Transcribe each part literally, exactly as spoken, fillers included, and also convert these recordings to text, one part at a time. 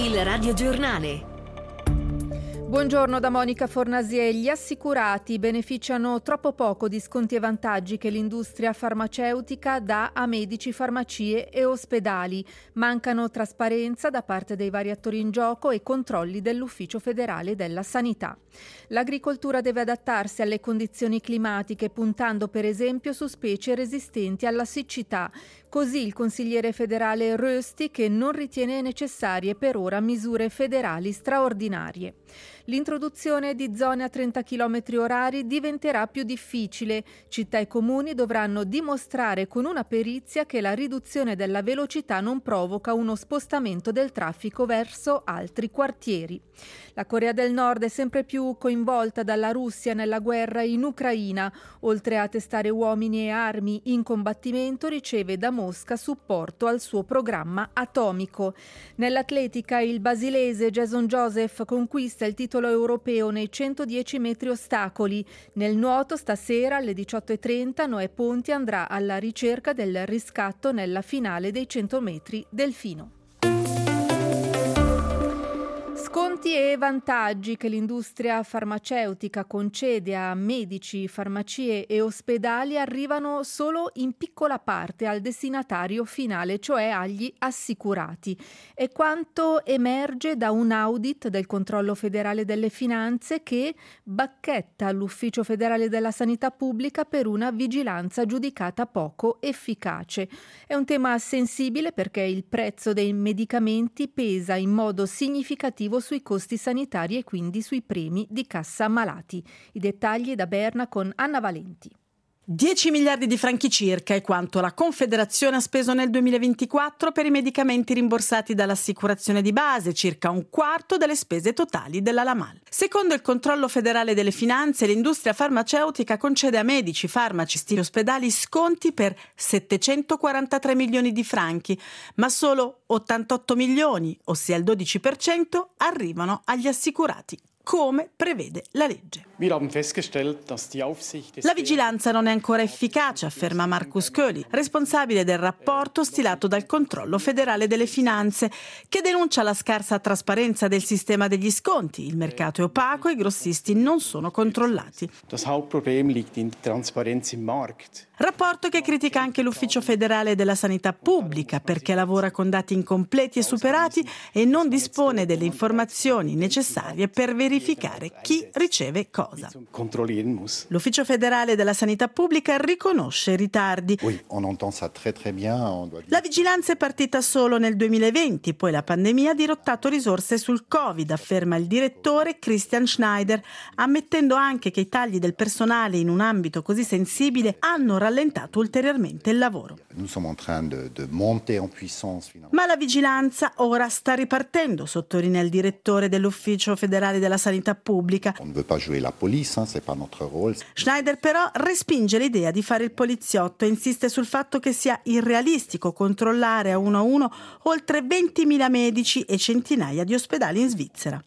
Il radiogiornale. Buongiorno da Monica Fornasier. Gli assicurati beneficiano troppo poco di sconti e vantaggi che l'industria farmaceutica dà a medici, farmacie e ospedali. Mancano trasparenza da parte dei vari attori in gioco e controlli dell'Ufficio federale della sanità. L'agricoltura deve adattarsi alle condizioni climatiche, puntando per esempio su specie resistenti alla siccità. Così il consigliere federale Rösti, che non ritiene necessarie per ora misure federali straordinarie. L'introduzione di zone a trenta chilometri orari diventerà più difficile. Città e comuni dovranno dimostrare con una perizia che la riduzione della velocità non provoca uno spostamento del traffico verso altri quartieri. La Corea del Nord è sempre più coinvolta dalla Russia nella guerra in Ucraina. Oltre a testare uomini e armi in combattimento, riceve da Mosca supporto al suo programma atomico. Nell'atletica il basilese Jason Joseph conquista il titolo europeo nei centodieci metri ostacoli. Nel nuoto stasera alle diciotto e trenta Noè Ponti andrà alla ricerca del riscatto nella finale dei cento metri delfino. Sconti e vantaggi che l'industria farmaceutica concede a medici, farmacie e ospedali arrivano solo in piccola parte al destinatario finale, cioè agli assicurati. È quanto emerge da un audit del Controllo federale delle finanze che bacchetta l'Ufficio federale della sanità pubblica per una vigilanza giudicata poco efficace. È un tema sensibile perché il prezzo dei medicamenti pesa in modo significativo sui costi sanitari e quindi sui premi di cassa malati. I dettagli da Berna con Anna Valenti. dieci miliardi di franchi circa è quanto la Confederazione ha speso nel duemilaventiquattro per i medicamenti rimborsati dall'assicurazione di base, circa un quarto delle spese totali della LAMAL. Secondo il Controllo federale delle finanze, l'industria farmaceutica concede a medici, farmacisti e ospedali sconti per settecentoquarantatré milioni di franchi, ma solo ottantotto milioni, ossia il dodici per cento, arrivano agli assicurati, come prevede la legge. La vigilanza non è ancora efficace, afferma Markus Köhli, responsabile del rapporto stilato dal Controllo federale delle finanze, che denuncia la scarsa trasparenza del sistema degli sconti. Il mercato è opaco e i grossisti non sono controllati. Rapporto che critica anche l'Ufficio federale della sanità pubblica, perché lavora con dati incompleti e superati e non dispone delle informazioni necessarie per verificare chi riceve cosa. L'Ufficio federale della sanità pubblica riconosce i ritardi. La vigilanza è partita solo nel duemilaventi, poi la pandemia ha dirottato risorse sul Covid, afferma il direttore Christian Schneider, ammettendo anche che i tagli del personale in un ambito così sensibile hanno rallentato ulteriormente il lavoro. Ma la vigilanza ora sta ripartendo, sottolinea il direttore dell'Ufficio federale della sanità pubblica. Schneider però respinge l'idea di fare il poliziotto e insiste sul fatto che sia irrealistico controllare a uno a uno oltre ventimila medici e centinaia di ospedali in Svizzera.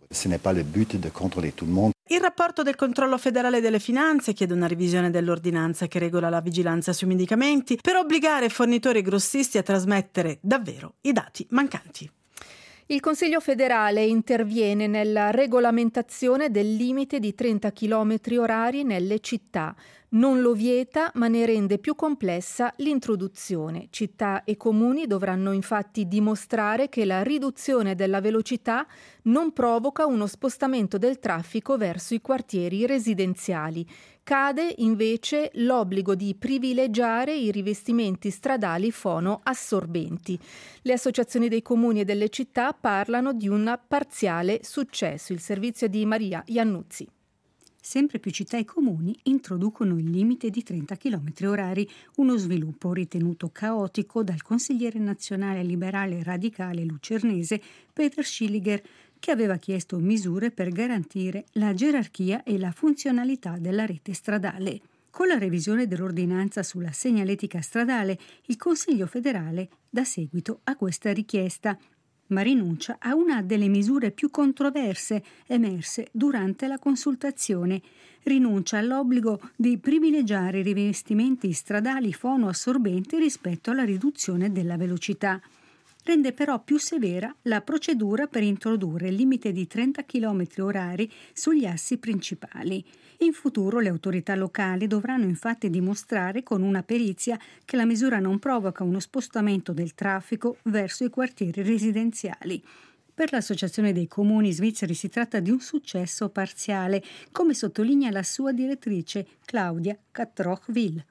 Il rapporto del Controllo federale delle finanze chiede una revisione dell'ordinanza che regola la vigilanza sui medicamenti per obbligare fornitori e grossisti a trasmettere davvero i dati mancanti. Il Consiglio federale interviene nella regolamentazione del limite di trenta chilometri orari nelle città. Non lo vieta, ma ne rende più complessa l'introduzione. Città e comuni dovranno infatti dimostrare che la riduzione della velocità non provoca uno spostamento del traffico verso i quartieri residenziali. Cade invece l'obbligo di privilegiare i rivestimenti stradali fonoassorbenti. Le associazioni dei comuni e delle città parlano di un parziale successo. Il servizio di Maria Iannuzzi. Sempre più città e comuni introducono il limite di trenta chilometri orari, uno sviluppo ritenuto caotico dal consigliere nazionale liberale radicale lucernese Peter Schilliger, che aveva chiesto misure per garantire la gerarchia e la funzionalità della rete stradale. Con la revisione dell'ordinanza sulla segnaletica stradale, il Consiglio federale dà seguito a questa richiesta, ma rinuncia a una delle misure più controverse emerse durante la consultazione. Rinuncia all'obbligo di privilegiare i rivestimenti stradali fonoassorbenti rispetto alla riduzione della velocità. rende però più severa la procedura per introdurre il limite di trenta chilometri orari sugli assi principali. In futuro le autorità locali dovranno infatti dimostrare con una perizia che la misura non provoca uno spostamento del traffico verso i quartieri residenziali. Per l'Associazione dei Comuni svizzeri si tratta di un successo parziale, come sottolinea la sua direttrice Claudia Catroch-Will.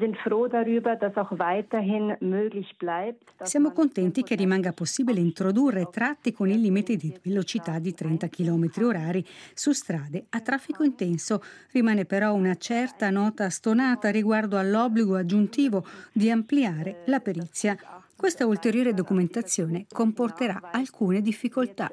Siamo contenti che rimanga possibile introdurre tratti con il limite di velocità di trenta chilometri orari su strade a traffico intenso. Rimane però una certa nota stonata riguardo all'obbligo aggiuntivo di ampliare la perizia. Questa ulteriore documentazione comporterà alcune difficoltà.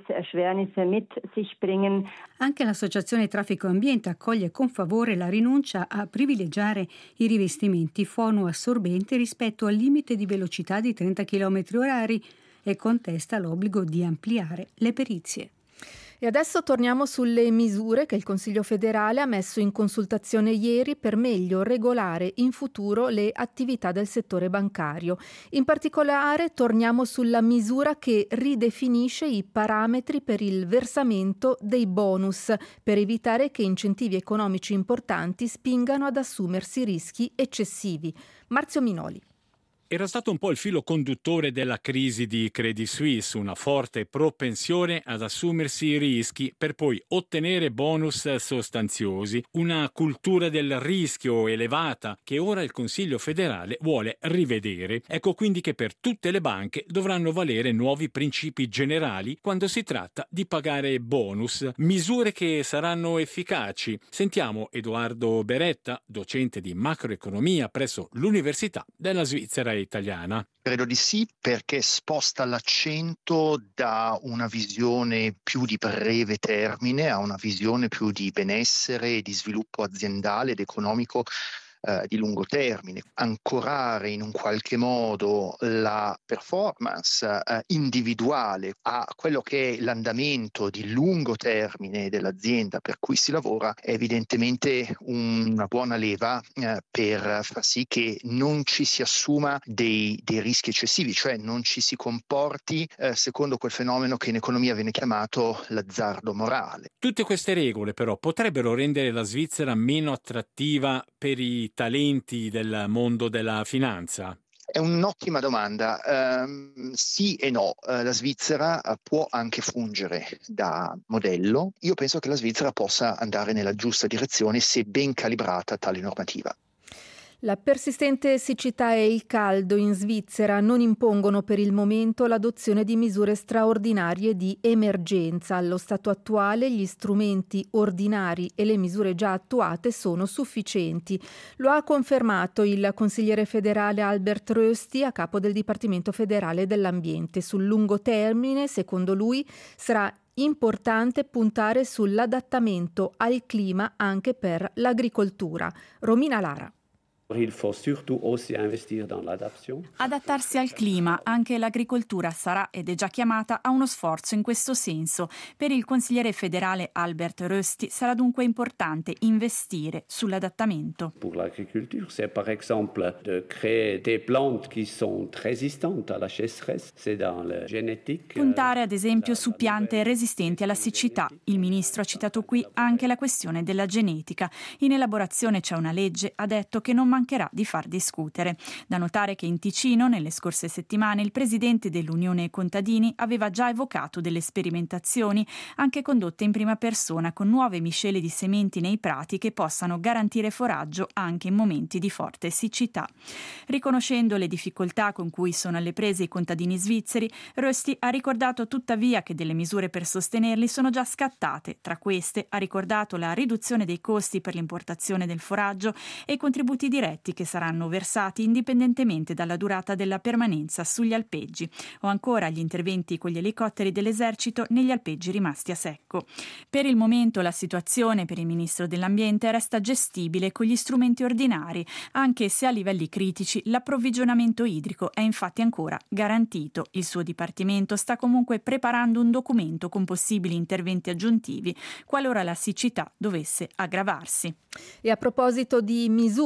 Anche l'Associazione Traffico e Ambiente accoglie con favore la rinuncia a privilegiare i rivestimenti fonoassorbenti rispetto al limite di velocità di trenta chilometri orari e contesta l'obbligo di ampliare le perizie. E adesso torniamo sulle misure che il Consiglio federale ha messo in consultazione ieri per meglio regolare in futuro le attività del settore bancario. In particolare torniamo sulla misura che ridefinisce i parametri per il versamento dei bonus per evitare che incentivi economici importanti spingano ad assumersi rischi eccessivi. Marzio Minoli. Era stato un po' il filo conduttore della crisi di Credit Suisse, una forte propensione ad assumersi rischi per poi ottenere bonus sostanziosi, una cultura del rischio elevata che ora il Consiglio federale vuole rivedere. Ecco quindi che per tutte le banche dovranno valere nuovi principi generali quando si tratta di pagare bonus, misure che saranno efficaci. Sentiamo Edoardo Beretta, docente di macroeconomia presso l'Università della Svizzera italiana. Credo di sì, perché sposta l'accento da una visione più di breve termine a una visione più di benessere e di sviluppo aziendale ed economico eh, di lungo termine. Ancorare in un qualche modo la performance eh, individuale a quello che è l'andamento di lungo termine dell'azienda per cui si lavora è evidentemente una buona leva eh, per far sì che non ci si assuma dei, dei rischi eccessivi, cioè non ci si comporti eh, secondo quel fenomeno che in economia viene chiamato l'azzardo morale. Tutte queste regole però potrebbero rendere la Svizzera meno attrattiva per i talenti del mondo della finanza? È un'ottima domanda. Uh, sì e no. Uh, la Svizzera uh, può anche fungere da modello. Io penso che la Svizzera possa andare nella giusta direzione se ben calibrata tale normativa. La persistente siccità e il caldo in Svizzera non impongono per il momento l'adozione di misure straordinarie di emergenza. Allo stato attuale gli strumenti ordinari e le misure già attuate sono sufficienti. Lo ha confermato il consigliere federale Albert Rösti a capo del Dipartimento federale dell'Ambiente. Sul lungo termine, secondo lui, sarà importante puntare sull'adattamento al clima anche per l'agricoltura. Romina Lara. Adattarsi al clima, anche l'agricoltura sarà ed è già chiamata a uno sforzo in questo senso. Per il consigliere federale Albert Rösti sarà dunque importante investire sull'adattamento. Per l'agricoltura, c'est par exemple de créer des plantes qui sont résistantes à la sécheresse, c'est dans la génétique. Puntare ad esempio su piante resistenti alla siccità. Il ministro ha citato qui anche la questione della genetica. In elaborazione c'è una legge, ha detto, che non mancherà di far discutere. Da notare che in Ticino, nelle scorse settimane, il presidente dell'Unione Contadini aveva già evocato delle sperimentazioni anche condotte in prima persona con nuove miscele di sementi nei prati che possano garantire foraggio anche in momenti di forte siccità. Riconoscendo le difficoltà con cui sono alle prese i contadini svizzeri, Rösti ha ricordato tuttavia che delle misure per sostenerli sono già scattate. Tra queste ha ricordato la riduzione dei costi per l'importazione del foraggio e i contributi diretti che saranno versati indipendentemente dalla durata della permanenza sugli alpeggi, o ancora gli interventi con gli elicotteri dell'esercito negli alpeggi rimasti a secco. Per il momento la situazione per il ministro dell'Ambiente resta gestibile con gli strumenti ordinari, anche se a livelli critici l'approvvigionamento idrico è infatti ancora garantito. Il suo dipartimento sta comunque preparando un documento con possibili interventi aggiuntivi qualora la siccità dovesse aggravarsi. E a proposito di misure per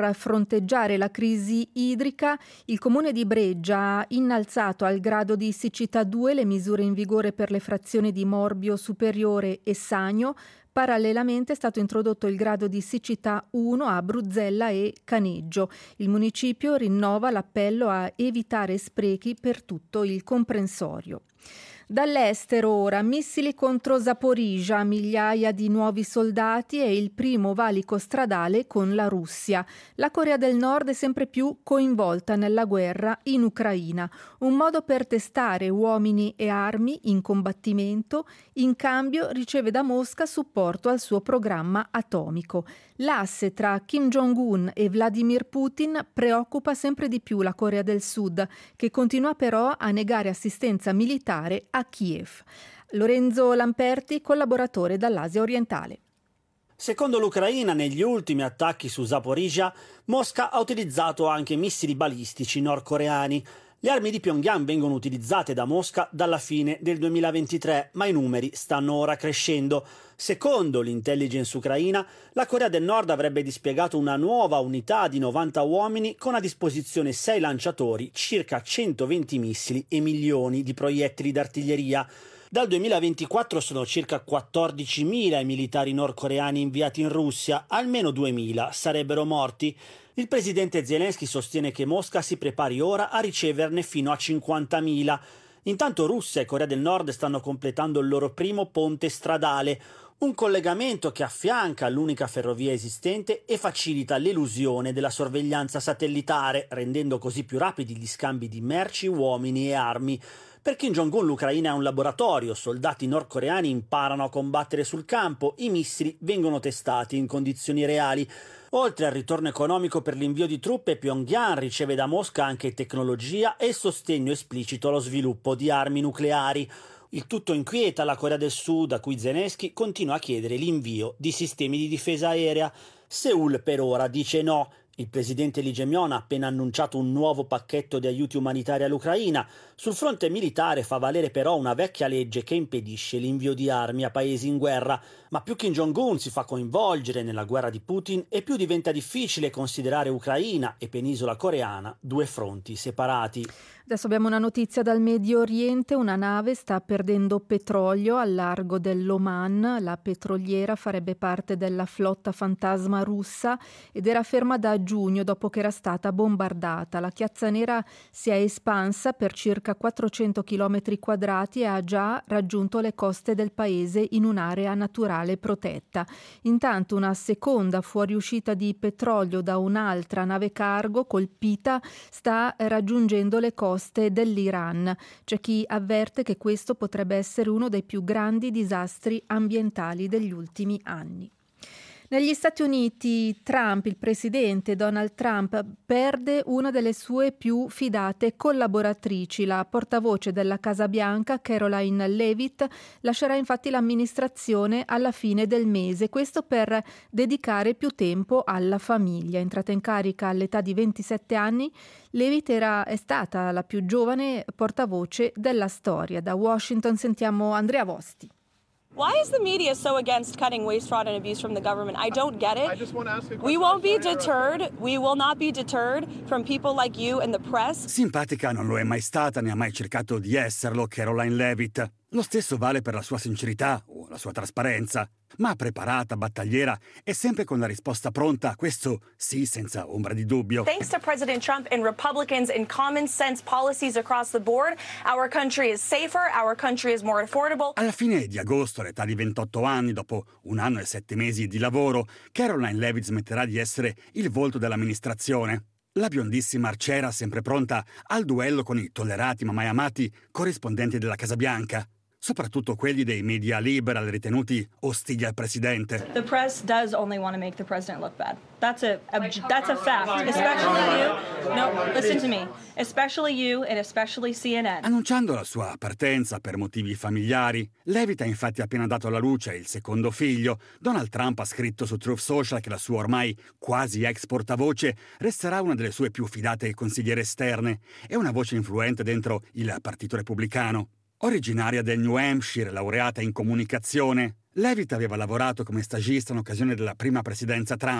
per fronteggiare la crisi idrica, il comune di Breggia ha innalzato al grado di siccità due le misure in vigore per le frazioni di Morbio Superiore e Sagno. Parallelamente è stato introdotto il grado di siccità uno a Bruzzella e Caneggio. Il municipio rinnova l'appello a evitare sprechi per tutto il comprensorio. Dall'estero ora, missili contro Zaporizhzhia, migliaia di nuovi soldati e il primo valico stradale con la Russia. La Corea del Nord è sempre più coinvolta nella guerra in Ucraina, un modo per testare uomini e armi in combattimento, in cambio riceve da Mosca supporto al suo programma atomico. L'asse tra Kim Jong-un e Vladimir Putin preoccupa sempre di più la Corea del Sud, che continua però a negare assistenza militare a Kiev. Lorenzo Lamperti, collaboratore dall'Asia orientale. Secondo l'Ucraina, negli ultimi attacchi su Zaporizhzhia, Mosca ha utilizzato anche missili balistici nordcoreani. Le armi di Pyongyang vengono utilizzate da Mosca dalla fine del duemilaventitré, ma i numeri stanno ora crescendo. Secondo l'intelligence ucraina, la Corea del Nord avrebbe dispiegato una nuova unità di novanta uomini con a disposizione sei lanciatori, circa centoventi missili e milioni di proiettili d'artiglieria. Dal duemilaventiquattro sono circa quattordicimila i militari nordcoreani inviati in Russia, almeno duemila sarebbero morti. Il presidente Zelensky sostiene che Mosca si prepari ora a riceverne fino a cinquantamila. Intanto Russia e Corea del Nord stanno completando il loro primo ponte stradale, un collegamento che affianca l'unica ferrovia esistente e facilita l'elusione della sorveglianza satellitare, rendendo così più rapidi gli scambi di merci, uomini e armi. Per Kim Jong-un l'Ucraina è un laboratorio, soldati nordcoreani imparano a combattere sul campo, i missili vengono testati in condizioni reali. Oltre al ritorno economico per l'invio di truppe, Pyongyang riceve da Mosca anche tecnologia e sostegno esplicito allo sviluppo di armi nucleari. Il tutto inquieta la Corea del Sud, a cui Zelensky continua a chiedere l'invio di sistemi di difesa aerea. Seul per ora dice no. Il presidente Lee Jae-myung ha appena annunciato un nuovo pacchetto di aiuti umanitari all'Ucraina. Sul fronte militare fa valere però una vecchia legge che impedisce l'invio di armi a paesi in guerra. Ma più Kim Jong-un si fa coinvolgere nella guerra di Putin e più diventa difficile considerare Ucraina e penisola coreana due fronti separati. Adesso abbiamo una notizia dal Medio Oriente. Una nave sta perdendo petrolio al largo dell'Oman. La petroliera farebbe parte della flotta fantasma russa ed era ferma da giugno dopo che era stata bombardata. La chiazza nera si è espansa per circa quattrocento chilometri quadrati e ha già raggiunto le coste del paese in un'area naturale protetta. Intanto una seconda fuoriuscita di petrolio da un'altra nave cargo colpita sta raggiungendo le coste dell'Iran. C'è chi avverte che questo potrebbe essere uno dei più grandi disastri ambientali degli ultimi anni. Negli Stati Uniti Trump, il presidente Donald Trump, perde una delle sue più fidate collaboratrici. La portavoce della Casa Bianca, Caroline Leavitt, lascerà infatti l'amministrazione alla fine del mese, questo per dedicare più tempo alla famiglia. Entrata in carica all'età di ventisette anni, Leavitt era, è stata la più giovane portavoce della storia. Da Washington sentiamo Andrea Vosti. Why is the media so against cutting waste, fraud and abuse from the government? I don't get it. I just want to ask a question. We won't be deterred. We will not be deterred from people like you and the press. Simpatica non lo è mai stata, ne ha mai cercato di esserlo Caroline Leavitt. Lo stesso vale per la sua sincerità o la sua trasparenza. Ma preparata, battagliera e sempre con la risposta pronta, questo sì, senza ombra di dubbio. Thanks to President Trump and Republicans and common sense policies across the board, our country is safer, our country is more affordable. Alla fine di agosto, all'età di ventotto anni, dopo un anno e sette mesi di lavoro, Caroline Leavitt smetterà di essere il volto dell'amministrazione. La biondissima arciera sempre pronta al duello con i tollerati ma mai amati corrispondenti della Casa Bianca. Soprattutto quelli dei media liberal ritenuti ostili al presidente. The press does only want to make the president look bad. That's a, a that's a fact. Especially you. No, listen to me. Especially you and especially C N N. Annunciando la sua partenza per motivi familiari, Leavitt ha infatti appena dato alla luce il secondo figlio. Donald Trump ha scritto su Truth Social che la sua ormai quasi ex portavoce resterà una delle sue più fidate consigliere esterne e una voce influente dentro il Partito Repubblicano. Originaria del New Hampshire, laureata in comunicazione, Leavitt aveva lavorato come stagista in occasione della prima presidenza Trump.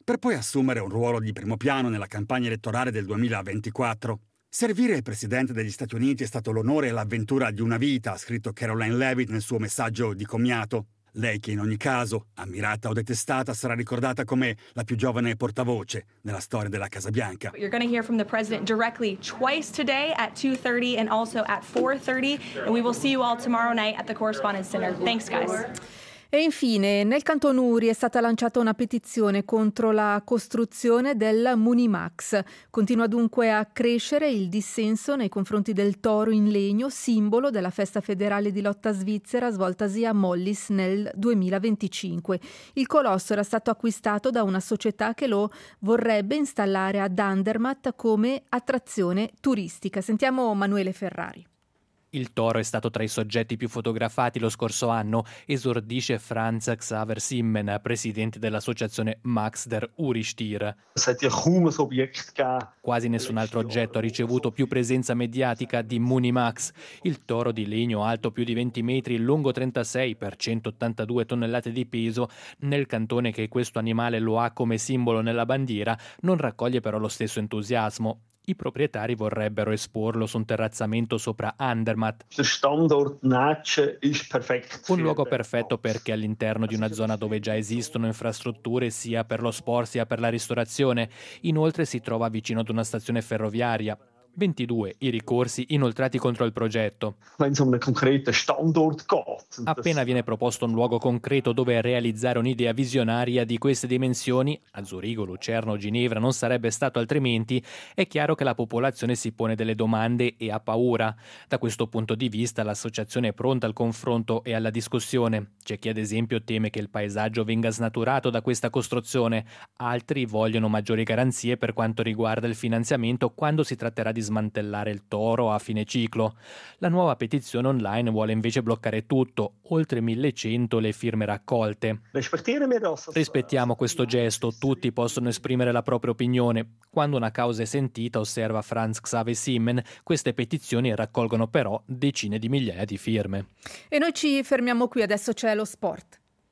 per poi assumere un ruolo di primo piano nella campagna elettorale del duemilaventiquattro. Servire il presidente degli Stati Uniti è stato l'onore e l'avventura di una vita, ha scritto Caroline Leavitt nel suo messaggio di commiato. Lei che in ogni caso, ammirata o detestata, sarà ricordata come la più giovane portavoce nella storia della Casa Bianca. You're going to hear from the president directly twice today at two thirty and also at four thirty, and we will see you all tomorrow night at the Correspondence Center. Thanks, guys. E infine, nel Canton Uri è stata lanciata una petizione contro la costruzione del Munimax. Continua dunque a crescere il dissenso nei confronti del toro in legno, simbolo della festa federale di lotta svizzera svoltasi a Mollis nel duemilaventicinque. Il colosso era stato acquistato da una società che lo vorrebbe installare ad Andermatt come attrazione turistica. Sentiamo Manuele Ferrari. Il toro è stato tra i soggetti più fotografati lo scorso anno, esordisce Franz Xaver Simmen, presidente dell'associazione Max der Uri-Stier. Quasi nessun altro oggetto ha ricevuto più presenza mediatica di Munimax, il toro di legno alto più di venti metri, lungo trentasei per centottantadue tonnellate di peso. Nel cantone che questo animale lo ha come simbolo nella bandiera non raccoglie però lo stesso entusiasmo. I proprietari vorrebbero esporlo su un terrazzamento sopra Andermatt. Un luogo perfetto perché all'interno di una zona dove già esistono infrastrutture sia per lo sport sia per la ristorazione. Inoltre si trova vicino ad una stazione ferroviaria. ventidue i ricorsi inoltrati contro il progetto. Appena viene proposto un luogo concreto dove realizzare un'idea visionaria di queste dimensioni, a Zurigo, Lucerno o Ginevra non sarebbe stato altrimenti, è chiaro che la popolazione si pone delle domande e ha paura. Da questo punto di vista l'associazione è pronta al confronto e alla discussione. C'è chi ad esempio teme che il paesaggio venga snaturato da questa costruzione, altri vogliono maggiori garanzie per quanto riguarda il finanziamento quando si tratterà di smantellare il toro a fine ciclo. La nuova petizione online vuole invece bloccare tutto, oltre millecento le firme raccolte. Rispettiamo questo gesto, tutti possono esprimere la propria opinione. Quando una causa è sentita, osserva Franz Xaver Simmen, queste petizioni raccolgono però decine di migliaia di firme. E noi ci fermiamo qui, adesso c'è lo sport.